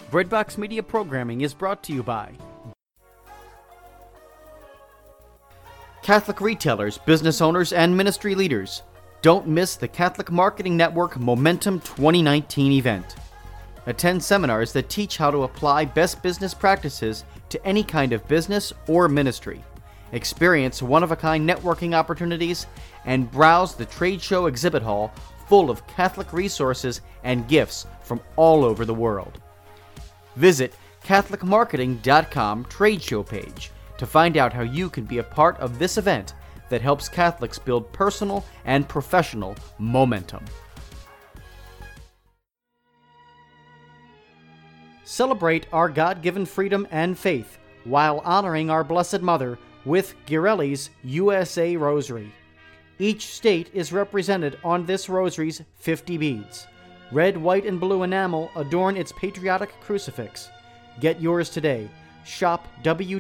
Breadbox Media programming is brought to you by Catholic retailers, business owners, and ministry leaders. Don't miss the Catholic Marketing Network Momentum 2019 event. Attend seminars that teach how to apply best business practices to any kind of business or ministry. Experience one-of-a-kind networking opportunities and browse the trade show exhibit hall full of Catholic resources and gifts from all over the world. Visit CatholicMarketing.com trade show page to find out how you can be a part of this event that helps Catholics build personal and professional momentum. Celebrate our God-given freedom and faith while honoring our Blessed Mother with Ghirelli's USA Rosary. Each state is represented on this rosary's 50 beads. Red, white, and blue enamel adorn its patriotic crucifix. Get yours today. Shop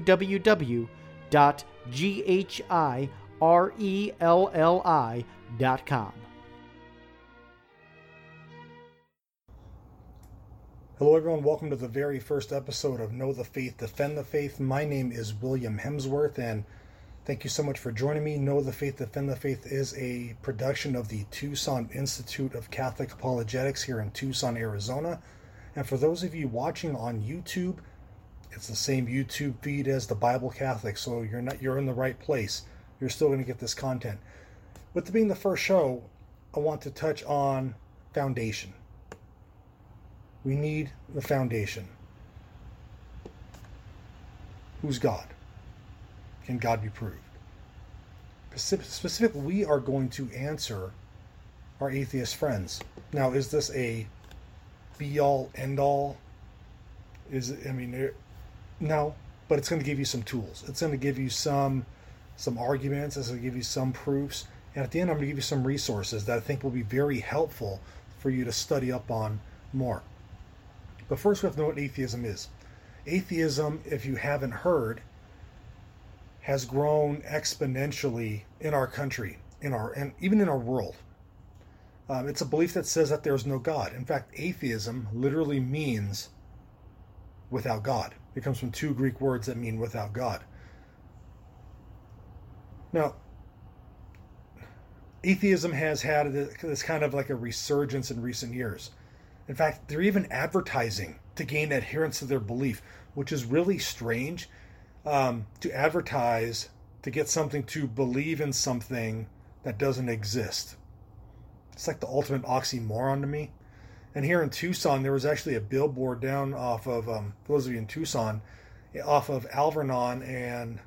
www.GHIRELLI.com. Hello everyone, welcome to the very first episode of Know the Faith, Defend the Faith. My name is William Hemsworth, and thank you so much for joining me. Know the Faith, Defend the Faith is a production of the Tucson Institute of Catholic Apologetics here in Tucson, Arizona. And for those of you watching on YouTube, it's the same YouTube feed as the Bible Catholic, so you're in the right place. You're still going to get this content. With it being the first show, I want to touch on foundation. We need the foundation. Who's God? Can God be proved? Specifically, we are going to answer our atheist friends. Now, is this a be-all, end-all? No, but it's going to give you some tools. It's going to give you some arguments. It's going to give you some proofs. And at the end, I'm going to give you some resources that I think will be very helpful for you to study up on more. But first, we have to know what atheism is. Atheism, if you haven't heard, has grown exponentially in our country, and even in our world. It's a belief that says that there is no God. In fact, atheism literally means without God. It comes from two Greek words that mean without God. Now, atheism has had this kind of like a resurgence in recent years. In fact, they're even advertising to gain adherence to their belief, which is really strange. To advertise to get something to believe in something that doesn't exist. It's like the ultimate oxymoron to me. And here in Tucson, there was actually a billboard down off of, for those of you in Tucson, off of Alvernon and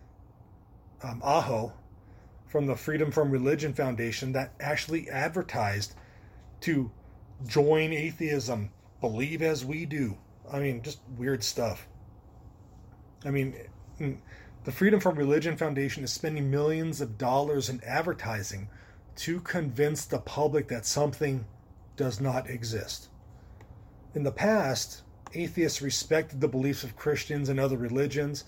Ajo from the Freedom from Religion Foundation that actually advertised to join atheism, believe as we do. I mean, just weird stuff. I mean, the Freedom from Religion Foundation is spending millions of dollars in advertising to convince the public that something does not exist. In the past, atheists respected the beliefs of Christians and other religions.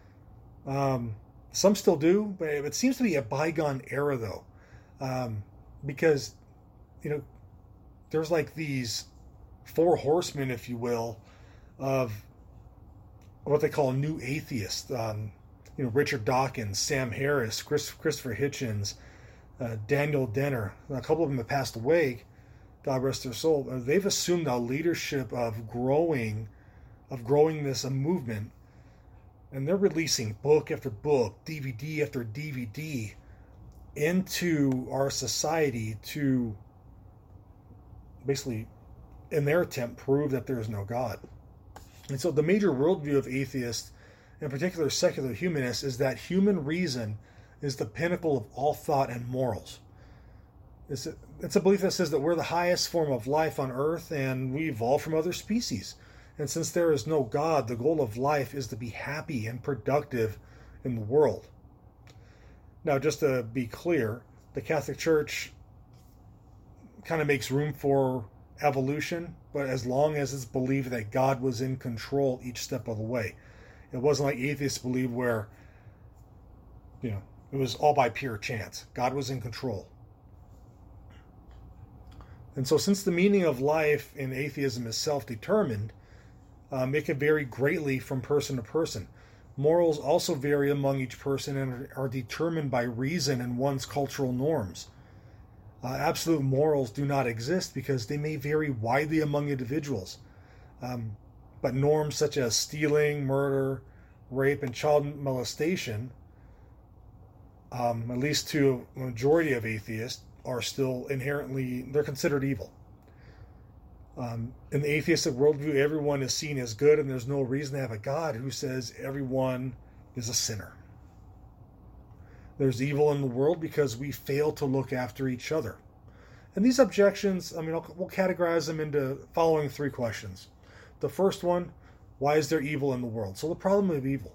Some still do, but it seems to be a bygone era, though, because, there's like these four horsemen, if you will, of what they call new atheists. Richard Dawkins, Sam Harris, Christopher Hitchens, Daniel Denner. A couple of them have passed away. God rest their soul. They've assumed the leadership of growing this a movement, and they're releasing book after book, DVD after DVD into our society to basically, in their attempt, prove that there is no God. And so the major worldview of atheists, in particular secular humanists, is that human reason is the pinnacle of all thought and morals. It's a belief that says that we're the highest form of life on earth and we evolved from other species. And since there is no God, the goal of life is to be happy and productive in the world. Now, just to be clear, the Catholic Church kind of makes room for evolution, but as long as it's believed that God was in control each step of the way. It wasn't like atheists believe where, it was all by pure chance. God was in control. And so since the meaning of life in atheism is self-determined, It can vary greatly from person to person. Morals also vary among each person and are determined by reason and one's cultural norms. Absolute morals do not exist because they may vary widely among individuals. But norms such as stealing, murder, rape, and child molestation, at least to a majority of atheists, are still they're considered evil. In the atheistic worldview, everyone is seen as good, and there's no reason to have a God who says everyone is a sinner. There's evil in the world because we fail to look after each other. And these objections, we'll categorize them into following three questions. The first one, why is there evil in the world? So the problem of evil.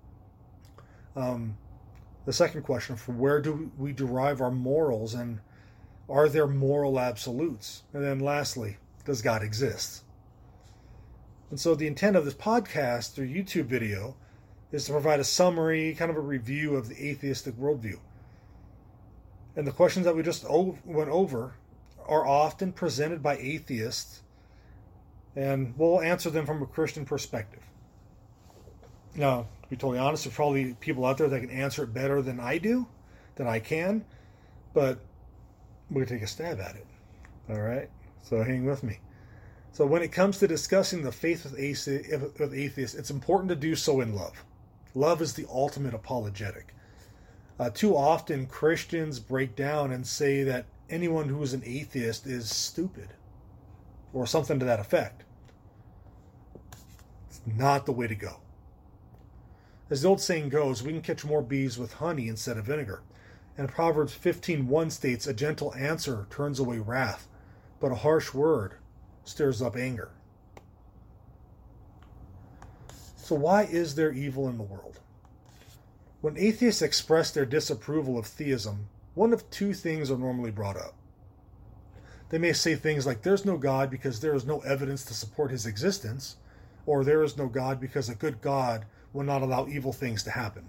The second question, from where do we derive our morals, and are there moral absolutes? And then lastly, does God exist? And so the intent of this podcast or YouTube video is to provide a summary, kind of a review of the atheistic worldview. And the questions that we just went over are often presented by atheists, and we'll answer them from a Christian perspective. Now, to be totally honest, there's probably people out there that can answer it better than I can, but we're going to take a stab at it. All right? So hang with me. So when it comes to discussing the faith with atheists, it's important to do so in love. Love is the ultimate apologetic. Too often, Christians break down and say that anyone who is an atheist is stupid, or something to that effect. It's not the way to go. As the old saying goes, we can catch more bees with honey instead of vinegar. And Proverbs 15:1 states, a gentle answer turns away wrath, but a harsh word stirs up anger. So why is there evil in the world? When atheists express their disapproval of theism, one of two things are normally brought up. They may say things like, there's no God because there is no evidence to support his existence, or there is no God because a good God will not allow evil things to happen.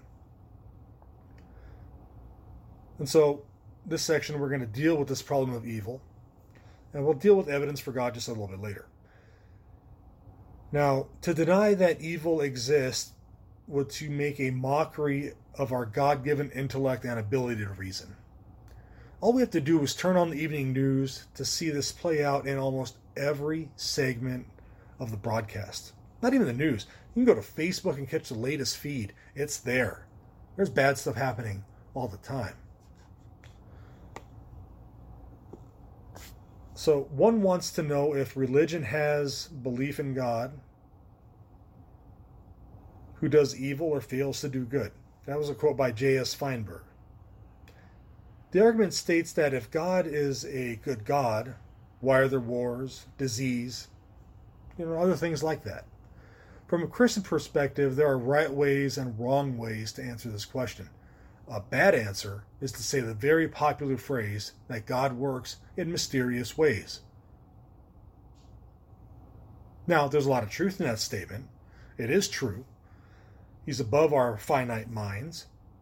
And so, this section we're going to deal with this problem of evil, and we'll deal with evidence for God just a little bit later. Now, to deny that evil exists would to make a mockery of our God-given intellect and ability to reason. All we have to do is turn on the evening news to see this play out in almost every segment of the broadcast. Not even the news. You can go to Facebook and catch the latest feed. It's there. There's bad stuff happening all the time. So one wants to know if religion has belief in God, who does evil or fails to do good. That was a quote by J.S. Feinberg. The argument states that if God is a good God, why are there wars, disease, other things like that? From a Christian perspective, there are right ways and wrong ways to answer this question. A bad answer is to say the very popular phrase that God works in mysterious ways. Now, there's a lot of truth in that statement. It is true. He's above our finite minds.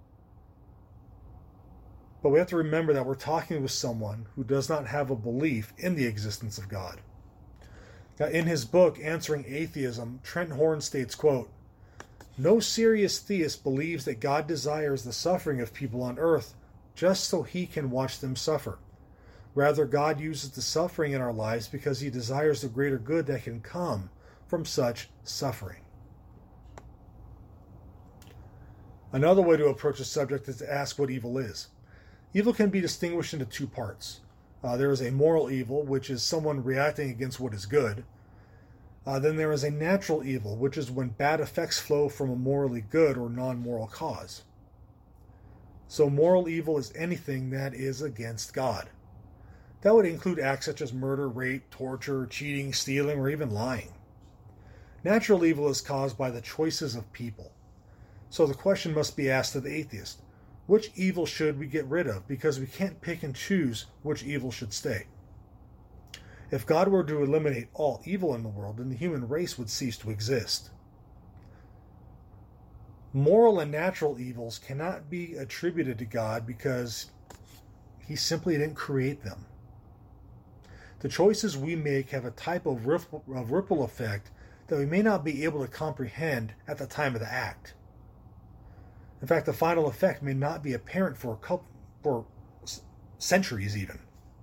But we have to remember that we're talking with someone who does not have a belief in the existence of God. Now, in his book, Answering Atheism, Trent Horn states, quote, no serious theist believes that God desires the suffering of people on earth just so he can watch them suffer. Rather, God uses the suffering in our lives because he desires the greater good that can come from such suffering. Another way to approach the subject is to ask what evil is. Evil can be distinguished into two parts. There is a moral evil, which is someone reacting against what is good. Then there is a natural evil, which is when bad effects flow from a morally good or non-moral cause. So moral evil is anything that is against God. That would include acts such as murder, rape, torture, cheating, stealing, or even lying. Natural evil is caused by the choices of people. So the question must be asked to the atheist, which evil should we get rid of? Because we can't pick and choose which evil should stay. If God were to eliminate all evil in the world, then the human race would cease to exist. Moral and natural evils cannot be attributed to God because he simply didn't create them. The choices we make have a type of ripple effect that we may not be able to comprehend at the time of the act. In fact, the final effect may not be apparent for centuries even.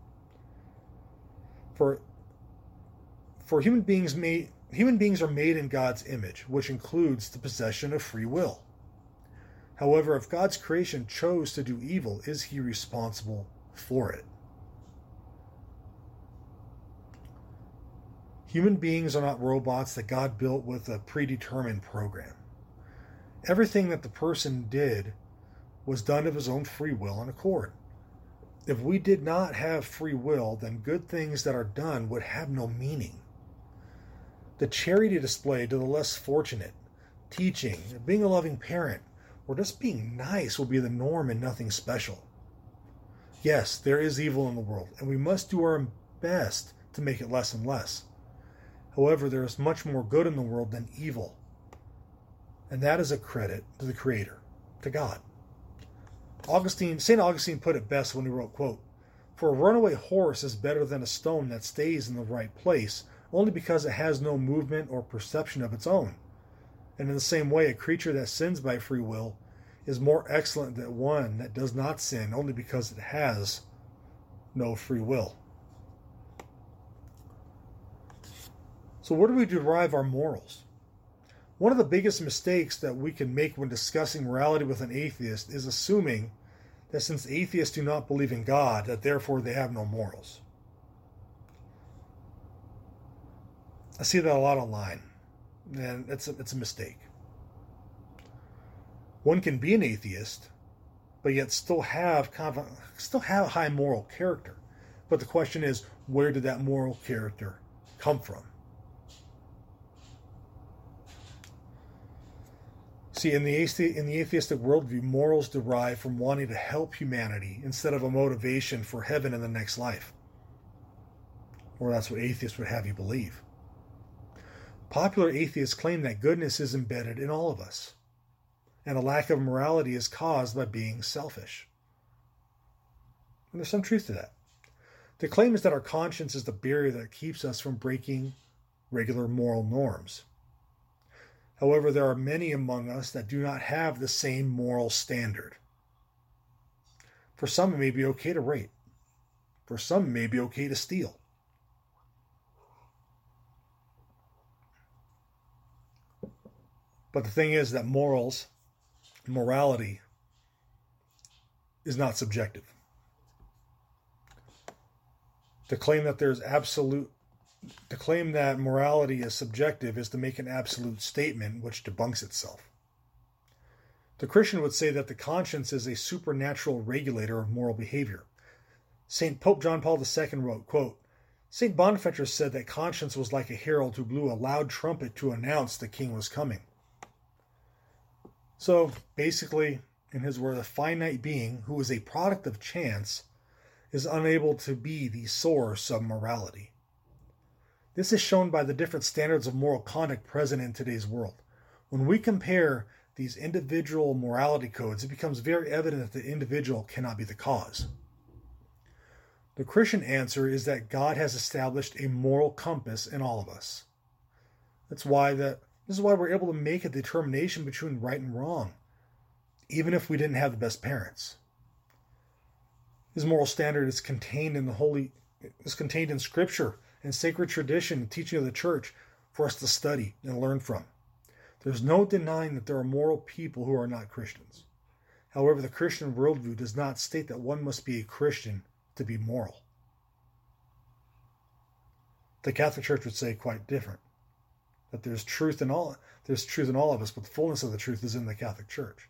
For human beings are made in God's image, which includes the possession of free will. However, if God's creation chose to do evil, is he responsible for it? Human beings are not robots that God built with a predetermined program. Everything that the person did was done of his own free will and accord. If we did not have free will, then good things that are done would have no meaning. The charity displayed to the less fortunate, teaching, being a loving parent, or just being nice will be the norm and nothing special. Yes, there is evil in the world, and we must do our best to make it less and less. However, there is much more good in the world than evil, and that is a credit to the Creator, to God. St. Augustine put it best when he wrote, quote, "For a runaway horse is better than a stone that stays in the right place, only because it has no movement or perception of its own. And in the same way, a creature that sins by free will is more excellent than one that does not sin, only because it has no free will." So where do we derive our morals? One of the biggest mistakes that we can make when discussing morality with an atheist is assuming that since atheists do not believe in God, that therefore they have no morals. I see that a lot online, and it's a mistake. One can be an atheist, but yet still have a high moral character. But the question is, where did that moral character come from? See, in the atheistic worldview, morals derive from wanting to help humanity instead of a motivation for heaven in the next life. Or that's what atheists would have you believe. Popular atheists claim that goodness is embedded in all of us, and a lack of morality is caused by being selfish. And there's some truth to that. The claim is that our conscience is the barrier that keeps us from breaking regular moral norms. However, there are many among us that do not have the same moral standard. For some, it may be okay to rape. For some, it may be okay to steal. But the thing is that morality is not subjective. To claim that morality is subjective is to make an absolute statement which debunks itself. The Christian would say that the conscience is a supernatural regulator of moral behavior. Pope John Paul II wrote, quote, "St. Bonaventure said that conscience was like a herald who blew a loud trumpet to announce the king was coming." So, basically, in his word, a finite being who is a product of chance is unable to be the source of morality. This is shown by the different standards of moral conduct present in today's world. When we compare these individual morality codes, it becomes very evident that the individual cannot be the cause. The Christian answer is that God has established a moral compass in all of us. This is why we're able to make a determination between right and wrong, even if we didn't have the best parents. His moral standard is contained in Scripture and sacred tradition and teaching of the church for us to study and learn from. There's no denying that there are moral people who are not Christians. However, the Christian worldview does not state that one must be a Christian to be moral. The Catholic Church would say quite different. That there's truth in all of us, but the fullness of the truth is in the Catholic Church.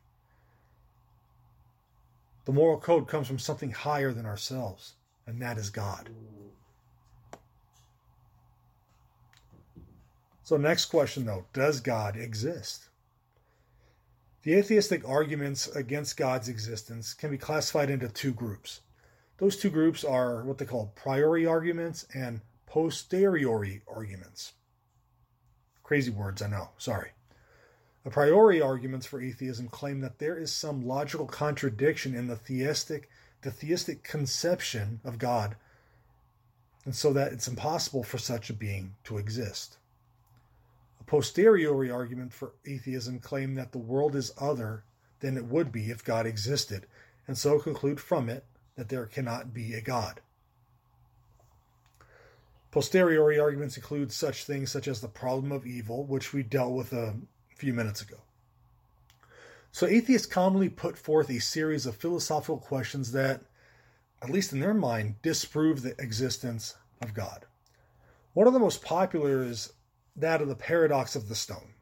The moral code comes from something higher than ourselves, and that is God. So next question though, does God exist? The atheistic arguments against God's existence can be classified into two groups. Those two groups are what they call priori arguments and posteriori arguments. Crazy words, I know, sorry. A priori arguments for atheism claim that there is some logical contradiction in the theistic conception of God, and so that it's impossible for such a being to exist. A posteriori argument for atheism claim that the world is other than it would be if God existed, and so conclude from it that there cannot be a God. Posteriori arguments include such things such as the problem of evil, which we dealt with a few minutes ago. So atheists commonly put forth a series of philosophical questions that, at least in their mind, disprove the existence of God. One of the most popular is that of the paradox of the stone.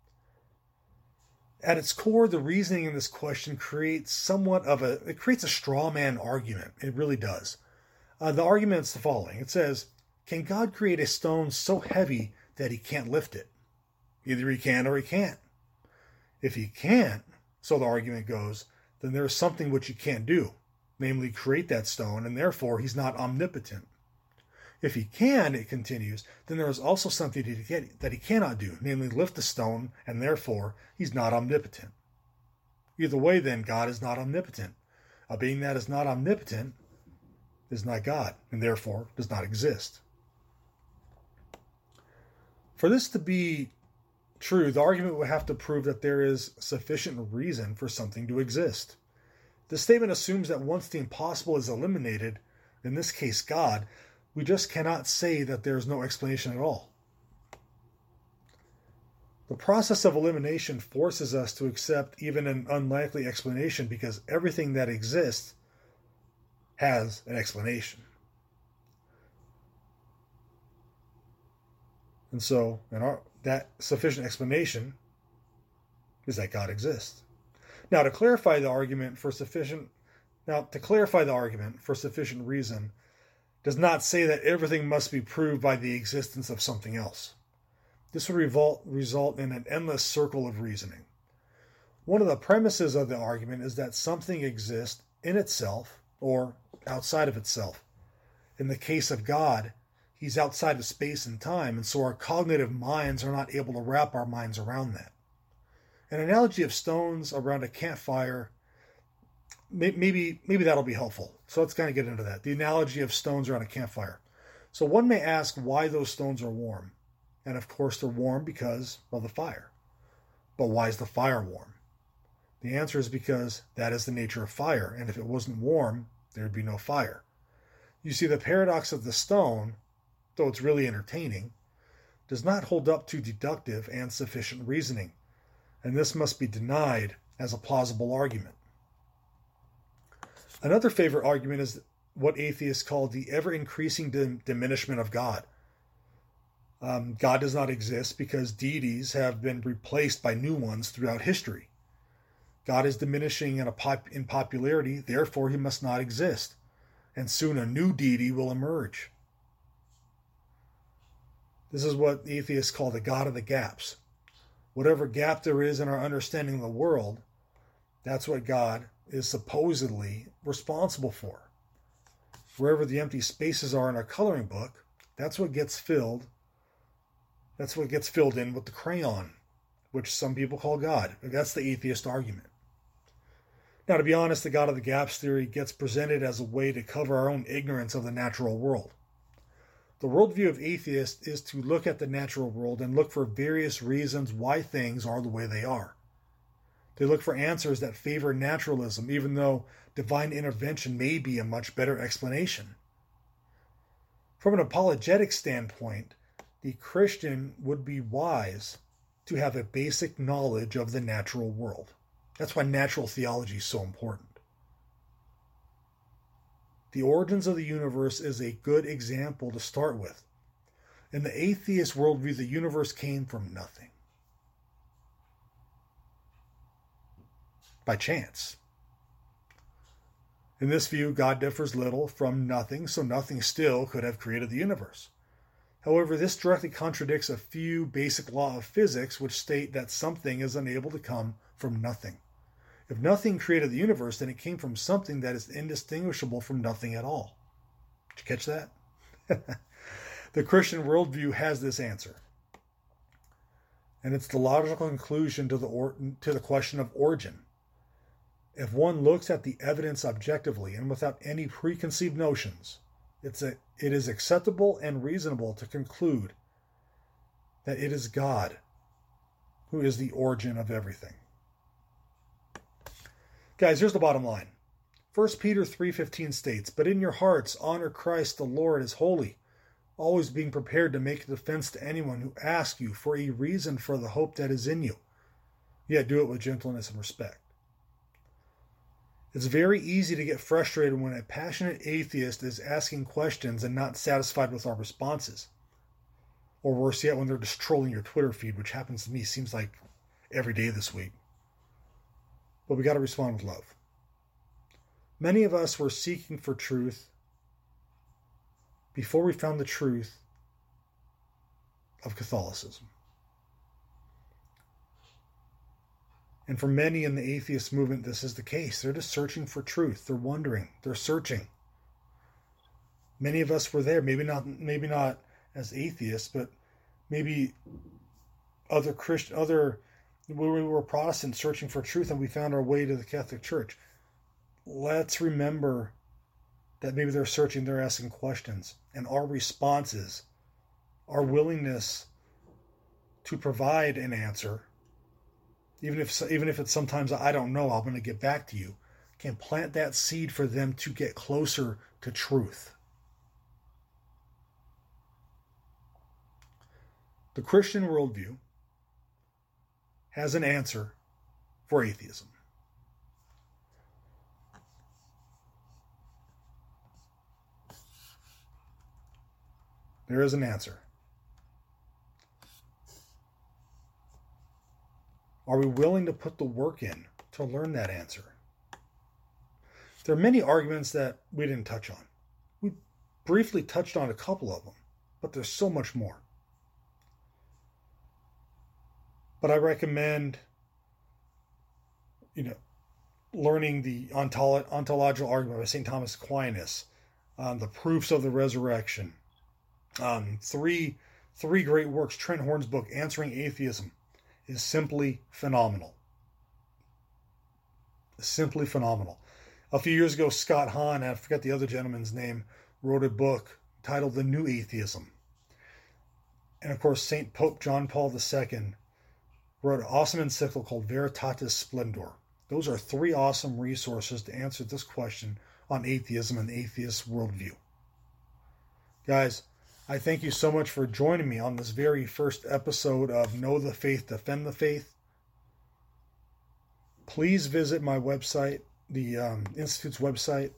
At its core, the reasoning in this question creates a straw man argument. It really does. The argument is the following. It says, can God create a stone so heavy that he can't lift it? Either he can or he can't. If he can't, so the argument goes, then there is something which he can't do, namely create that stone, and therefore he's not omnipotent. If he can, it continues, then there is also something that he cannot do, namely lift the stone, and therefore he's not omnipotent. Either way, then, God is not omnipotent. A being that is not omnipotent is not God, and therefore does not exist. For this to be true, the argument would have to prove that there is sufficient reason for something to exist. This statement assumes that once the impossible is eliminated, in this case God, we just cannot say that there is no explanation at all. The process of elimination forces us to accept even an unlikely explanation because everything that exists has an explanation. And so, that sufficient explanation is that God exists. Now, to clarify the argument for sufficient reason does not say that everything must be proved by the existence of something else. This would result in an endless circle of reasoning. One of the premises of the argument is that something exists in itself or outside of itself. In the case of God, he's outside of space and time, and so our cognitive minds are not able to wrap our minds around that. An analogy of stones around a campfire, maybe that'll be helpful. So let's kind of get into that. The analogy of stones around a campfire. So one may ask why those stones are warm. And of course they're warm because of the fire. But why is the fire warm? The answer is because that is the nature of fire, and if it wasn't warm, there'd be no fire. You see, the paradox of the stone, though it's really entertaining, does not hold up to deductive and sufficient reasoning, and this must be denied as a plausible argument. Another favorite argument is what atheists call the ever-increasing diminishment of God. God does not exist because deities have been replaced by new ones throughout history. God is diminishing in popularity, therefore he must not exist, and soon a new deity will emerge. This is what atheists call the God of the gaps. Whatever gap there is in our understanding of the world, that's what God is supposedly responsible for. Wherever the empty spaces are in our coloring book, that's what gets filled in with the crayon, which some people call God. That's the atheist argument. Now, to be honest, the God of the gaps theory gets presented as a way to cover our own ignorance of the natural world. The worldview of atheists is to look at the natural world and look for various reasons why things are the way they are. They look for answers that favor naturalism, even though divine intervention may be a much better explanation. From an apologetic standpoint, the Christian would be wise to have a basic knowledge of the natural world. That's why natural theology is so important. The origins of the universe is a good example to start with. In the atheist worldview, the universe came from nothing. By chance. In this view, God differs little from nothing, so nothing still could have created the universe. However, this directly contradicts a few basic laws of physics which state that something is unable to come from nothing. If nothing created the universe, then it came from something that is indistinguishable from nothing at all. Did you catch that? The Christian worldview has this answer. And it's the logical conclusion to the question of origin. If one looks at the evidence objectively and without any preconceived notions, it is acceptable and reasonable to conclude that it is God who is the origin of everything. Guys, here's the bottom line. 1 Peter 3:15 states, "But in your hearts honor Christ the Lord as holy, always being prepared to make a defense to anyone who asks you for a reason for the hope that is in you, yet do it with gentleness and respect." It's very easy to get frustrated when a passionate atheist is asking questions and not satisfied with our responses. Or worse yet, when they're just trolling your Twitter feed, which happens to me, seems like every day this week. But we got to respond with love. Many of us were seeking for truth before we found the truth of Catholicism. And for many in the atheist movement, this is the case. They're just searching for truth. They're wondering. They're searching. Many of us were there. Maybe not as atheists, but maybe we were Protestants searching for truth, and we found our way to the Catholic Church. Let's remember that maybe they're searching, they're asking questions, and our responses, our willingness to provide an answer, even if it's sometimes I don't know, I'm going to get back to you, can plant that seed for them to get closer to truth. The Christian worldview has an answer for atheism. There is an answer. Are we willing to put the work in to learn that answer? There are many arguments that we didn't touch on. We briefly touched on a couple of them, but there's so much more. But I recommend, learning the ontological argument by St. Thomas Aquinas, the proofs of the resurrection, three great works. Trent Horn's book, Answering Atheism, is simply phenomenal. Simply phenomenal. A few years ago, Scott Hahn, I forget the other gentleman's name, wrote a book titled The New Atheism. And of course, St. Pope John Paul II wrote an awesome encyclical called Veritatis Splendor. Those are three awesome resources to answer this question on atheism and the atheist worldview. Guys, I thank you so much for joining me on this very first episode of Know the Faith, Defend the Faith. Please visit my website, the Institute's website,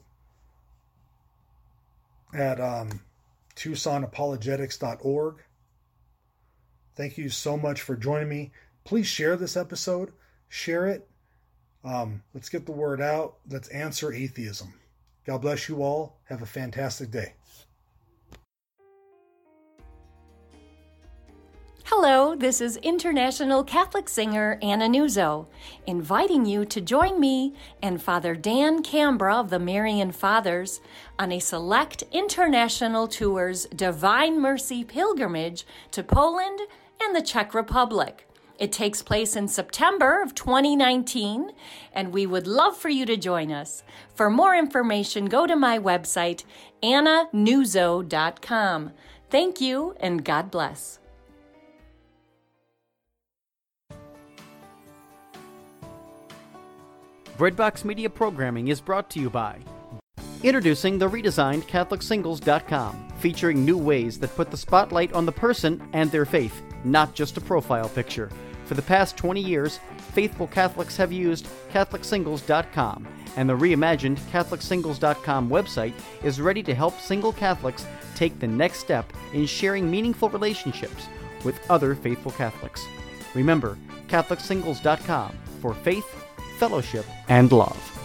at TucsonApologetics.org. Thank you so much for joining me. Please share this episode. Share it. Let's get the word out. Let's answer atheism. God bless you all. Have a fantastic day. Hello, this is international Catholic singer Anna Nuzzo, inviting you to join me and Father Dan Cambra of the Marian Fathers on a select international tour's Divine Mercy pilgrimage to Poland and the Czech Republic. It takes place in September of 2019, and we would love for you to join us. For more information, go to my website, annanuzzo.com. Thank you, and God bless. Breadbox Media Programming is brought to you by introducing the redesigned CatholicSingles.com, featuring new ways that put the spotlight on the person and their faith, not just a profile picture. For the past 20 years, faithful Catholics have used CatholicSingles.com, and the reimagined CatholicSingles.com website is ready to help single Catholics take the next step in sharing meaningful relationships with other faithful Catholics. Remember, CatholicSingles.com for faith, fellowship, and love.